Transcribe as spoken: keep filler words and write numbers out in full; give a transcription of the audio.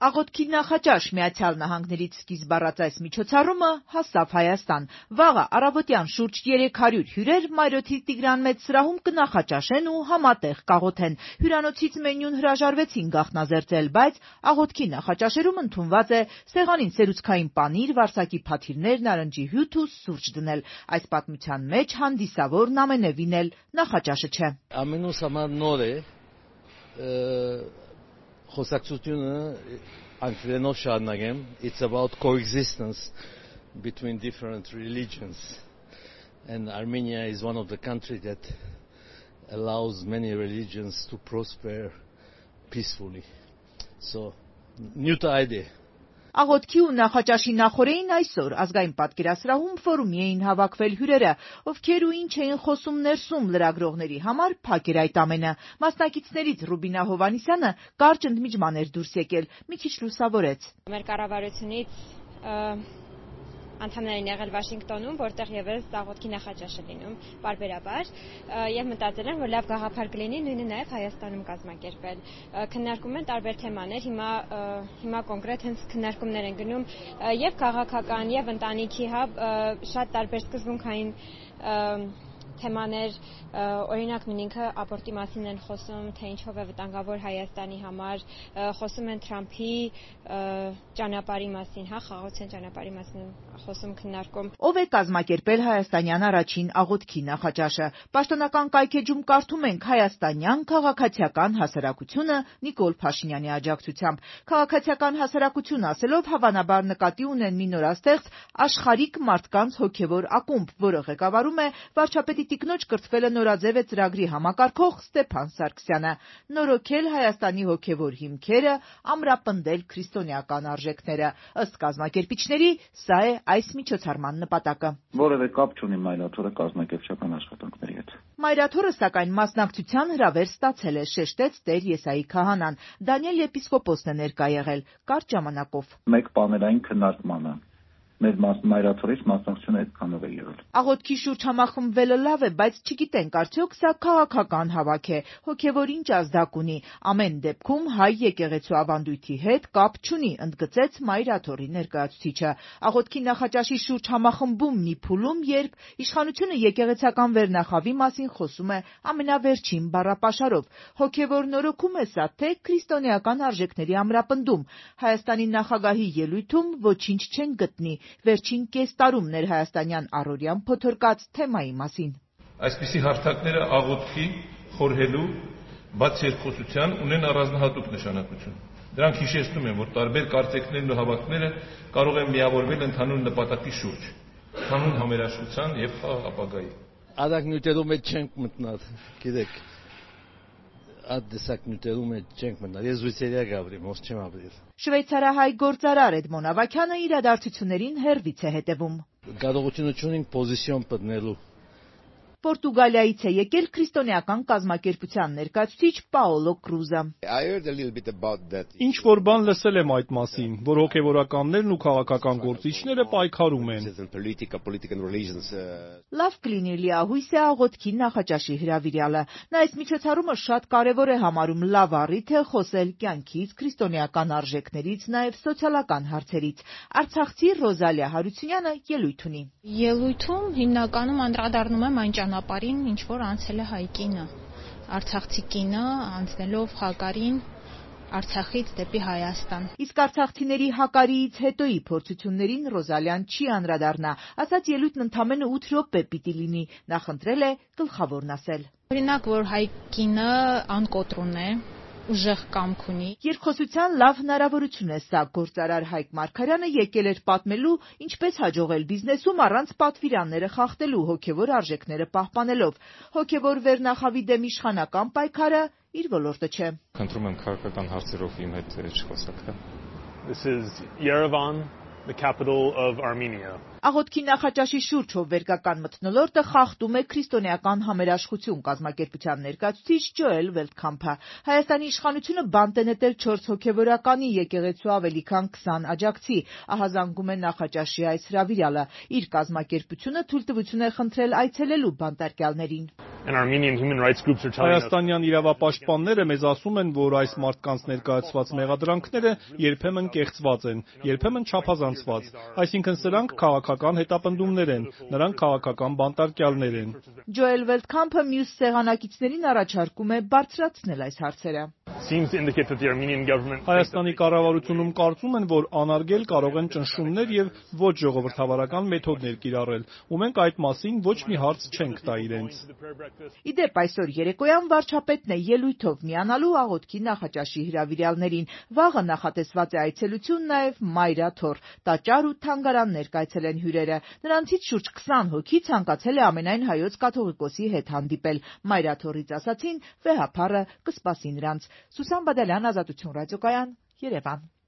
Աղոթքի նախաճաշ Միացյալ Նահանգներից սկիզբ առած այս միջոցառումը հասավ Հայաստան։ Վաղը առավոտյան շուրջ երեք հարյուր հյուրեր Մայրօթի Տիգրան Մեծ սրահում կնախաճաշեն ու համատեղ կաղոթեն։ Հյուրանոցից մենյուն հրաժարվեցին գաղտնազերծել, բայց աղոթքի նախաճաշերում ընդունված է սեղանին սերուցքային պանիր, վարսակի փաթիռներ, նարնջի հյութ ու սուրճ դնել։ Այս պատմության մեջ հանդիսավորն ամենևին էլ նախաճաշը չէ։ Ամենուս համար նոր է խոսակցությունը անգլերենով շարունակեմ. It's about coexistence between different religions, and Armenia is one of the countries that allows many religions to prosper peacefully. So, new idea. Աղոթքի ու նախաճաշի նախօրեին այսօր ազգային պատկերասրահում ֆորումի էին հավաքվել հյուրերը, ովքեր ու ինչ էին խոսում ներսում լրագրողների համար փակ էր այդ ամենը։ Մասնակիցներից Ռուբինա Հովհաննիսյանը կարճ ընդմիջման էր դուրս եկել, մի քիչ լուսավորեց։ Մեր կառավարությունից անդամներ են եղել Վաշինգտոնում, որտեղ եւս աղոթքի նախաճաշ է լինում պարբերաբար, եւ մտածել են, որ լավ գաղափար կլինի նույնը նաեւ Հայաստանում կազմակերպել։ Քննարկում են տարբեր թեմաներ, հիմա հիմա կոնկրետ հենց քննարկումներ են գնում եւ քաղաքական եւ ընտանիքի հավ շատ տարբեր սկզբունքային թեմաներ, օրինակ նույն ինքը աբորտի մասին են խոսում, թե ինչով է վտանգավոր Հայաստանի համար, խոսում են Թրամփի ճանապարհի մասին, հա, խաղաղության ճանապարհի մասին խոսում քննարկում։ Ով է կազմակերպել հայաստանյան առաջին աղոթքի նախաճաշը։ Պաշտոնական կայքեջում կարդում ենք հայաստանյան քաղաքացիական հասարակությունը Նիկոլ Փաշինյանի աջակցությամբ։ Քաղաքացիական հասարակություն ասելով հավանաբար նկատի ունեն մի նորաստեղծ աշխարհիկ մարդկանց հոգևոր ակումբ, որը ղեկավարում է վարչապետի տիկնոջ կրթվելը նորաձև է ծրագրի համակարգող Ստեփան Սարգսյանը։ Նորոգել Հայաստանի հոգևոր հիմքերը, ամրապնդել քրիստոնեական արժեքները։ Ըստ կազմակերպիչների, սա է այս միջոցառման նպատակը։ Որևէ կապ չունի Մայրաթորը կազմակերպչական աշխատանքների հետ։ Մայրաթորը սակայն մասնակցության հրավեր ստացել է, շեշտեց Տեր Եսայի քահանան։ Դանիել եպիսկոպոսն է ներկա եղել կարճ ժամանակով։ Մեկ պանելային քննարկմանը մեր Մայրաթորից մասնակցությունը այդքանով է եղել։ Աղոթքի շուրջ համախմբվելը լավ է, բայց չգիտենք արդյոք սա քաղաքական հավաք է, հոգևոր ինչ ազդակ ունի։ Ամեն դեպքում հայ եկեղեցու ավանդույթի հետ կապ չունի, ընդգծեց Մայրաթորի ներկայացուցիչը։ Աղոթքի նախաճաշի շուրջ համախմբում մի փուլում, երբ իշխանությունը եկեղեցական վերնախավի մասին խոսում է ամենավերջին բառապաշարով։ Հոգևոր նորոգում է սա, թե քրիստոնեական արժեքների ամրապնդում։ Հայաստանի նախագահի ելույթում ոչինչ չեն գտնի։ Վերջին կես տարում ներհայաստանյան առօրյան փոթորկած թեմայի մասին։ Այսպիսի հարթակները աղոթքի, խորհելու, բաց երկխոսության ունեն առանձնահատուկ նշանակություն։ Դրանք հիշեցնում են, որ տարբեր կարծիքներն ու հավատքները կարող են միավորվել ընդհանուր նպատակի շուրջ, հանուն համերաշխության եւ խաղաղ ապագայի։ Ադակ նյութերում է չենք մտնալ, գիտեք։ Ադեսակ նյութերում է չենք մտնալ։ Ես զույցերիա գաբրիմ, ոս չեմ ապրել։ Շվեյցարահայ գործարար Էդմոն Ավագյանը իրադարձություններին հեռվից է հետևում։ Կարողությունը չունենք պոզիցիոն բտնելու։ Պորտուգալիայից է եկել քրիստոնեական կազմակերպության ներկայացուցիչ Պաոլո Կրուզը։ Ինչ որ բան լսել եմ այդ մասին, որ հոգևորականներն ու քաղաքական գործիչները պայքարում են։ Լավ կլինի լիահույս է աղոթքի նախաճաշի հրավիրյալը։ Նա այս միջոցառումը շատ կարևոր է համարում լավ առիթ է խոսել կյանքից, քրիստոնեական արժեքներից, նաև սոցիալական հարցերից։ Արցախցի Ռոզալիա Հարությունյանը ելույթ ունի։ Ելույթում հիմնականում անդրադառնում եմ այն ճանապարհին, ինչ որ անցել է հայ կինը, արցախցի կինը անցնելով Հակարին Արցախից դեպի Հայաստան։ Իսկ արցախցիների Հակարիից հետոյի փորձություններին Ռոզալիան չի անդրադառնա, ասաց ելույթն ընդամենը ութ րոպե պիտի լինի, նա խնդրել է գլխավորն ասել։ Օրինակ, որ հայ կինը անկոտրուն է, ուժեղ կամք ունի։ Երկխոսության լավ հնարավորություն է սա։ Գործարար Հայկ Մարգարյանը եկել էր պատմելու, ինչպես հաջողել բիզնեսում առանց պատվիրանները խախտելու, հոգևոր արժեքները պահպանելով։ Հոգևոր վերնախավի դեմ իշխանական պայքարը իր ոլորտը չէ։ Խնդրում եմ քաղաքական հարցերով իմ հետ չխոսաք։ This is Yerevan, the capital of Armenia. Աղոթքի նախաճաշի շուրջ հովվերգական մթնոլորտը խախտում է քրիստոնեական համերաշխություն կազմակերպության ներկայացուցիչ Ջոել Վելտքամփը։ Հայաստանի իշխանությունը բանտ է նետել չորս հոգևորականի եկեղեցու ավելի քան քսան աջակցի, ահազանգում է նախաճաշի այս հրավիրյալը։ Իր կազմակերպությունը թույլտվություն է խնդրել այցելելու բանտարկյալներին։ And Armenian human rights groups are telling us Հայաստանյան իրավապաշտպանները մեզ ասում են, որ այս մարդկանց ներկայացված մեղադրանքները երբեմն կեղծված են, երբեմն չափազանցված, այսինքն սրանք քաղաքական հետապնդումներ են, նրանք քաղաքական բանտարկյալներ են։ Ջոել Վելտքամփը մյուս սեղանակիցներին առաջարկում է բարձրացնել այս հարցերը։ Հայաստանի կառավարությունում կարծում են, որ անարգել կարող են ճնշումներ եւ ոչ ժողովրդավարական մեթոդներ կիրառել, ու մենք այդ մասին ոչ մի հարց չենք տա իրենց։ Իդեպ այսօր երեկոյան վարչապետն է ելույթով միանալու աղոթքի նախաճաշի հրավիրյալներին։ Վաղը նախատեսված է այցելություն նաև Մայրաթոր, Տաճար ու Թանգարան կայցելեն հյուրերը։ Նրանցից շուրջ քսան հոգի ցանկացել է ամենայն հայոց կաթողիկոսի հետ հանդիպել։ Մայրաթորից ասացին, վեհափառը կսպասի նրանց։ Սուսան Բադալյան, Ազատություն ռադիոկայան, Երևան։